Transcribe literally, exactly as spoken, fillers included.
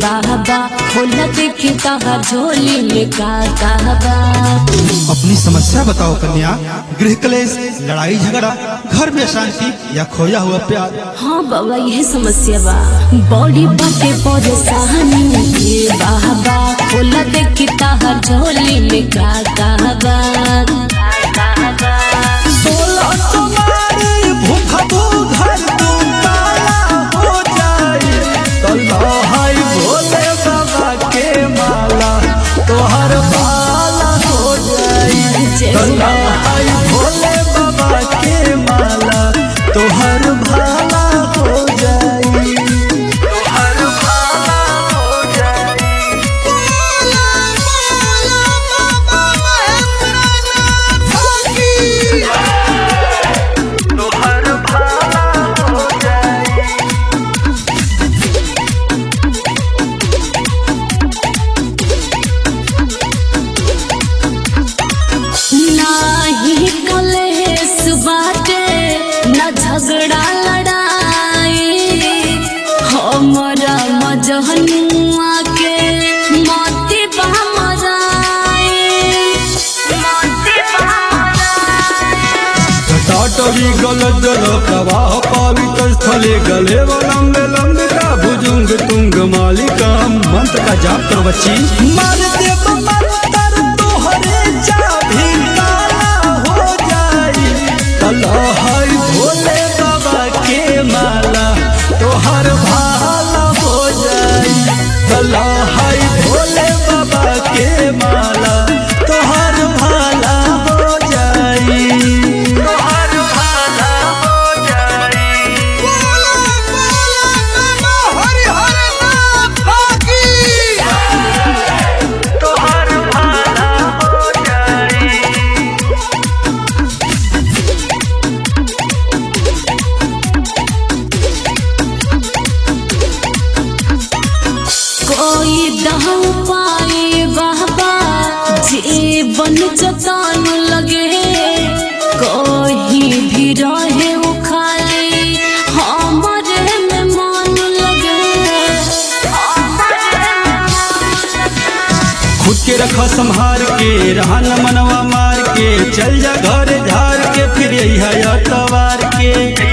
बाबा होला देखी तहार झोली में का कहबा। अपनी समस्या बताओ कन्या। गृह क्लेश, लड़ाई झगड़ा, घर में शांति या खोया हुआ प्यार। हाँ बाबा यह समस्या बा, बॉडी बाटे परेशानी ये बाबा होला देखी तहार झोली में का कहबा। सोलह तुम्हारे भूखा तो घर तुम ताला हो जाए। तल्हाई भोले बाबा के माला तोहर भाला हो जाए। तल्हाई भोले बाबा के माला तोहर भाला हो जाए। तोहर भाला हो जाए। तोहर भाला हो जाए। नाही कलेश बाटे न झगड़ा लड़ाई, हमरा मजहनुआ के मोती बहमराई मोती बहमराई। टाटवी गल जल प्रवाह पावित स्थले गले लंबे लंबे का भुजुंग तुंग मालिका। मंत्र का जाप करो बच्ची। मार देव मंत्र तोहरे चाबी ताला हो जाई। तल्हाई भोले बाबा के माला तोहर भाला हो जाई। तल्हाई भोले बाबा के माला तोहर भाला हो जाई। तोहर भाला हो जाई। तोहर भाला हो जाई। कोई दहु पाए बाबा जीवन जतान लगे, कोई भी रहे वो खाली हमारे में मान लगे। खुद के रखा संहार के, रहा न मनवा मार के, चल जा घर झार के, फिर यही है तवार के।